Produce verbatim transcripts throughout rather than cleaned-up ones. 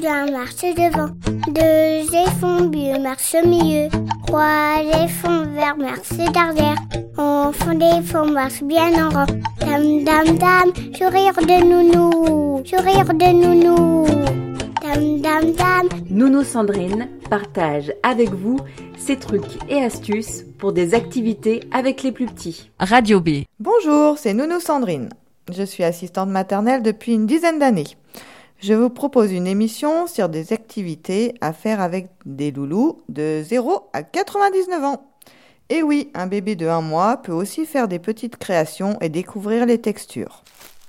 bien marche devant, deux éléphants bleus marchent au milieu, trois éléphants verts marchent derrière, enfants d'éléphants marchent bien en rang. Dam dam dam, sourire de nounou, sourire de nounou. Dam dam dam. Nounou Sandrine partage avec vous ses trucs et astuces pour des activités avec les plus petits. Radio B. Bonjour, c'est Nounou Sandrine. Je suis assistante maternelle depuis une dizaine d'années. Je vous propose une émission sur des activités à faire avec des loulous de zéro à quatre-vingt-dix-neuf ans. Et oui, un bébé de un mois peut aussi faire des petites créations et découvrir les textures.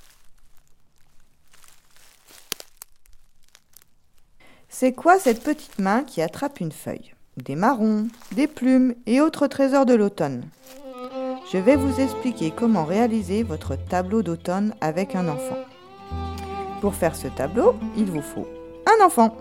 C'est quoi cette petite main qui attrape une feuille ? Des marrons, des plumes et autres trésors de l'automne. Je vais vous expliquer comment réaliser votre tableau d'automne avec un enfant. Pour faire ce tableau, il vous faut un enfant,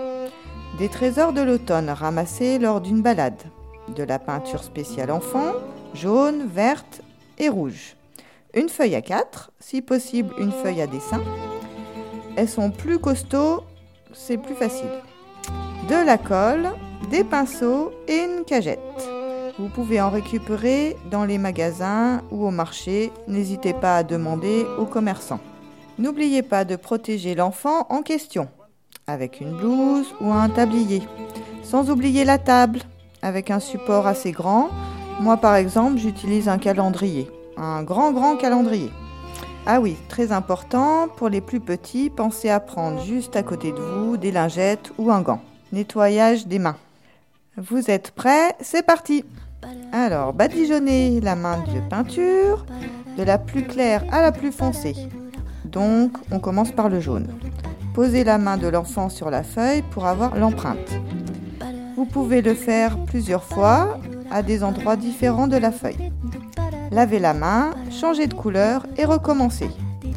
des trésors de l'automne ramassés lors d'une balade, de la peinture spéciale enfant, jaune, verte et rouge, une feuille à quatre, si possible une feuille à dessin. Elles sont plus costauds, c'est plus facile. De la colle, des pinceaux et une cagette. Vous pouvez en récupérer dans les magasins ou au marché. N'hésitez pas à demander aux commerçants. N'oubliez pas de protéger l'enfant en question, avec une blouse ou un tablier. Sans oublier la table, avec un support assez grand. Moi par exemple, j'utilise un calendrier, un grand grand calendrier. Ah oui, très important, pour les plus petits, pensez à prendre juste à côté de vous des lingettes ou un gant. Nettoyage des mains. Vous êtes prêts ? C'est parti ! Alors, badigeonnez la main de peinture, de la plus claire à la plus foncée. Donc, on commence par le jaune. Posez la main de l'enfant sur la feuille pour avoir l'empreinte. Vous pouvez le faire plusieurs fois à des endroits différents de la feuille. Lavez la main, changez de couleur et recommencez.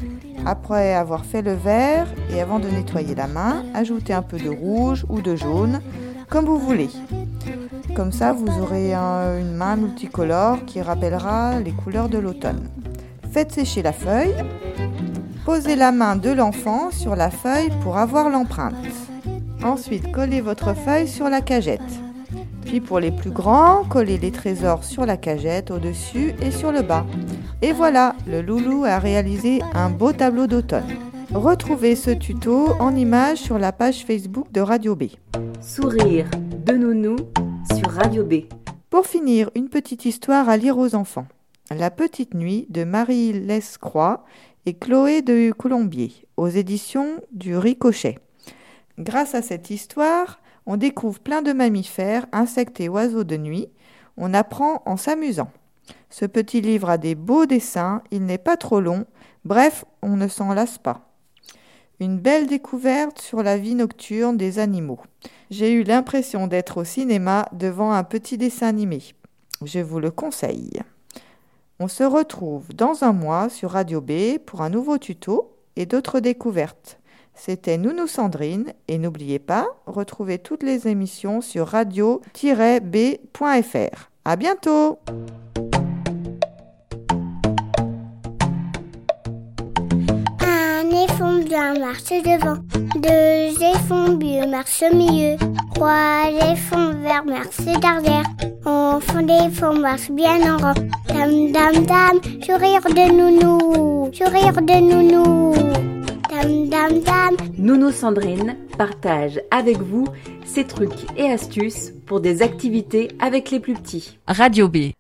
Après avoir fait le vert et avant de nettoyer la main, ajoutez un peu de rouge ou de jaune, comme vous voulez. Comme ça, vous aurez un, une main multicolore qui rappellera les couleurs de l'automne. Faites sécher la feuille. Posez la main de l'enfant sur la feuille pour avoir l'empreinte. Ensuite, collez votre feuille sur la cagette. Puis pour les plus grands, collez les trésors sur la cagette, au-dessus et sur le bas. Et voilà, le loulou a réalisé un beau tableau d'automne. Retrouvez ce tuto en images sur la page Facebook de Radio B. Sourire de nounou sur Radio B. Pour finir, une petite histoire à lire aux enfants. La petite nuit de Marie Lescroix et Chloé de Colombier, aux éditions du Ricochet. Grâce à cette histoire, on découvre plein de mammifères, insectes et oiseaux de nuit. On apprend en s'amusant. Ce petit livre a des beaux dessins, il n'est pas trop long. Bref, on ne s'en lasse pas. Une belle découverte sur la vie nocturne des animaux. J'ai eu l'impression d'être au cinéma devant un petit dessin animé. Je vous le conseille. On se retrouve dans un mois sur Radio B pour un nouveau tuto et d'autres découvertes. C'était Nounou Sandrine et n'oubliez pas, retrouvez toutes les émissions sur radio tiret b point f r. À bientôt! Un éléphant blanc marche devant, deux éléphants bleus marchent au milieu, trois éléphants verts marchent derrière, enfants d'éléphants marchent bien en rang. Dam dam dam, sourire de nounou, sourire de nounou. Dam dam dam. Nounou Sandrine partage avec vous ses trucs et astuces pour des activités avec les plus petits. Radio B.